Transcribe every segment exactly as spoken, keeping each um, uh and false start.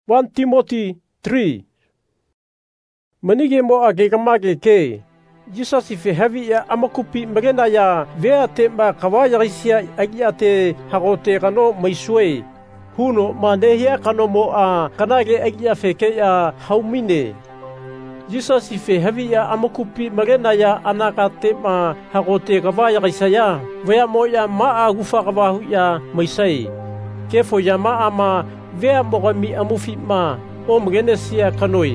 First Timothy three. Manige mo age kamage ke. Jesus ife heavy ya amakupi magena ya vea tema kawaya risia agiate hagote kano maisue. Huno manehia kano mo a kanage agia feke ya haumine. Jesus ife heavy ya amakupi magena ya anaka tema hagote kawaya risia vea mo ya maa gufa kawahu ya maisai. Kefo ya maa ama vea mogami amufi ma o mgenesia kanoi.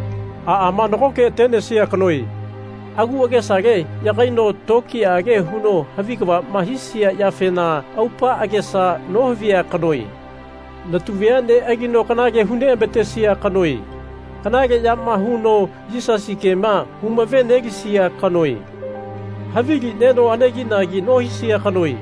A ama nokoke tenesia kanoi. Agu age sage yakaino toki age huno havikwa mahisia ya fena aupa age sa nohvia kanoi. Natuvia ne agino kanage hune betesia kanoi. Kanage yama huno jisasi kema humave negisia kanoi. Havigi neno anegi nagi nohisia kanoi.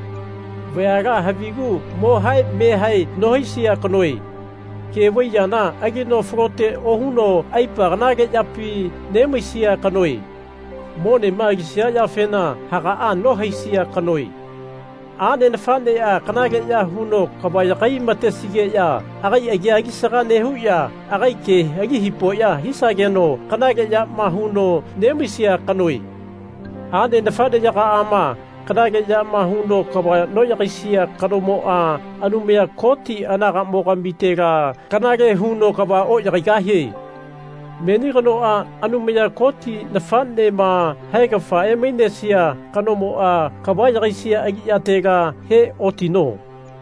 Veaga havigu mo hai me hai nohisia kanoi. Ke wayana agino frote ohuno aipa kanage yapi nemisia kanoi. Mone magisia ya fena haga a nohisia kanoi. Ane nafane ya kanage ya huno kabaya kai matesige ya agai agiagi saga nehu ya agai ke agi hipo ya hisageno kanage ya mahuno nemisia kanoi. Ane nafane ya ka ama kanage ya mahuno kabaya no yakisia karomo a anumea koti anaga moga mitega kanage huno kaba o yakagahi. Meni kano a anumea koti nafane ma hega fa eminesia kanomo a kabaya yakisia agiatega he otino.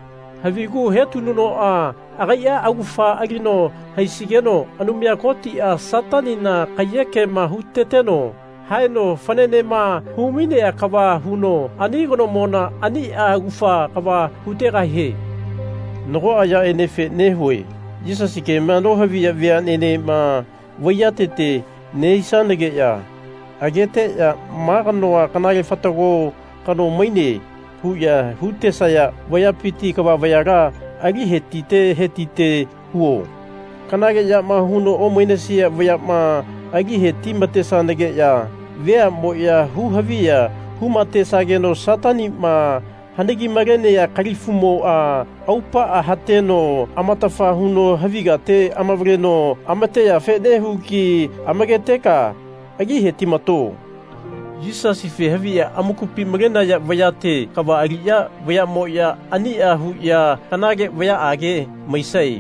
Havigu he tununo a agaya agufa agino haisigeno anumea koti a satanina kayeke mahuteteno. Haino fanene ma humine ya kawa huno ani gono mona ani a gufa kawa hutega he. Nogo aya enefe nehui. Jesus ke mano havia via nene ma wayatete ne isanege ya. Agete ya maganoa kanage fatago kano maine hu ya hute saya wayapiti kawa wayaga agi hetite hetite huo. Kanage ya ma huno o maine sia wayama agi heti mate sanege ya. Vea mo ya hu havia hu mate sageno satani ma hanegi magene ya kalifumo a aupa a hateno amatafa huno haviga te amavreno amate ya fene huki amageteka agi hetimato. Jesus ife havia amukupi magena ya vayate kawa agia vaya mo ya ani a hu ya kanage vaya age maisai.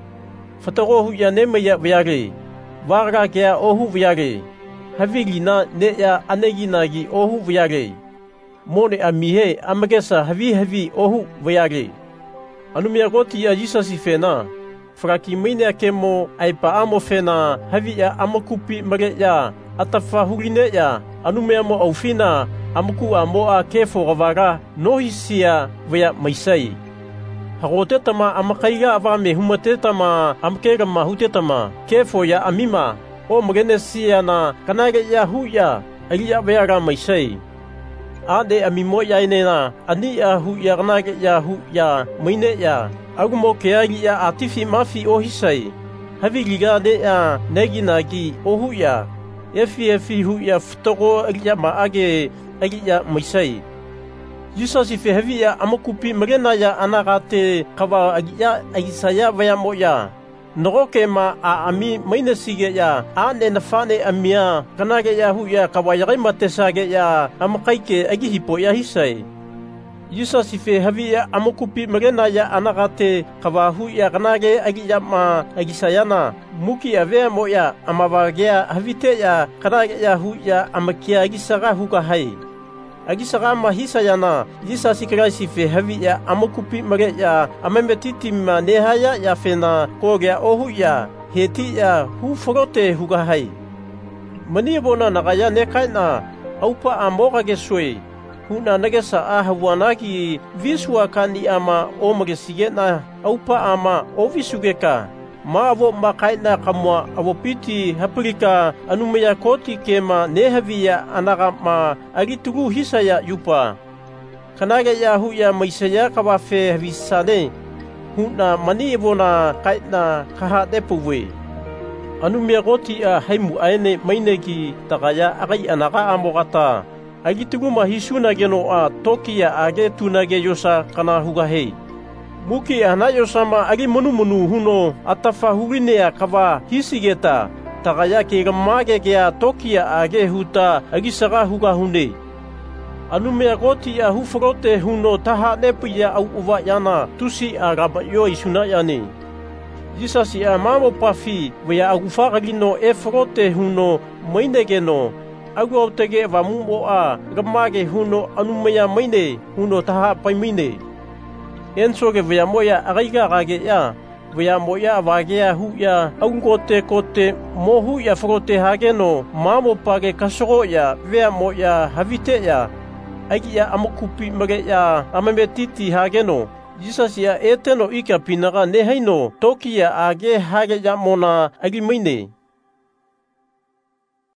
Fatago hu ya ne maya vayare vaga kea ohu vayare. Havigina ne ya anegi nagi ohu vayare. Mone amihe amagesa havi havi ohu vayare. Anumia goti ya Jesus ifena. Fraki mine akemo aipa amo fena havi ya amakupi mare ya atafa hurine ya anumia mo aufina amuku amo a kefo gavara nohisia vaya maisai. Hagote tama amakaiga avame humate tama amkega mahute tama kefo ya amima. O mgenesia na kanage ya hu ya agia vayara maisai. Ade amimo ya inena ani ya hu ya kanage ya hu ya maine ya agumo keagi ya atifi mafi o hisai. Havi liga de ya negi nagi o hu ya efi efi hu ya futoko agia maage agia maisai. Jesus ife havi ya amakupi magena ya anagate kawa agia agisaya vayamo ya. Nogoke ma a ami maine sige ya ane nafane amia kanage ya hu ya kawayari matesage ya amakaike agi hipo ya hisai. Jesus ife havi ya amukupi magena ya anagate kawahu ya kanage agi ya ma agisayana muki ya vea mo ya amavagea havite ya kanage ya hu ya amakia agisaga huka hai. Agisaga mahisa yana Jesus Christ ife havi ya amukupi mare ya amembetiti ma nehaya ya fena kogea ohu ya heti ya hu forote huga hai. Mani bona nagaya nekaina aupa amoga geswe huna nagesa a hawanaki viswa kani ama o magesige na aupa ama o visugeka. Ma avo makaina kamwa avo piti hapurika anumea koti kema nehavia anaga ma agitugu hisaya yupa. Kanage ya hu ya maisaya kawafe havisane huna mani evona kaina kaha depuwe. Anumea koti a haimu aene mainegi tagaya agai anaga amogata. Agitugu mahisuna geno a toki ya age tunage yosa kana hugahe. Muki anayo sama agi monu monu huno atafa hurinea kava hisigeta. Takaya ke gamage kea tokia age huta agi saka huga hune. Anumea goti a hufrote huno taha nepia au uva yana tusi a raba yo isuna yani. Jisasi a mamo pafi wea agufagino e frote huno mainegeno. Agu au tege va mumo a gamage huno anumea maine huno taha paimine. Enso ke wea moya agaiga rage ya. Wea moya vagea huya aungote kote mo huya frote hageno mamo page kasoro ya wea moya havite ya. Agi ya amakupi mage ya amametiti hageno. Jisasi ya eteno ika pinaga nehaino toki ya age hage ya mona agi maine.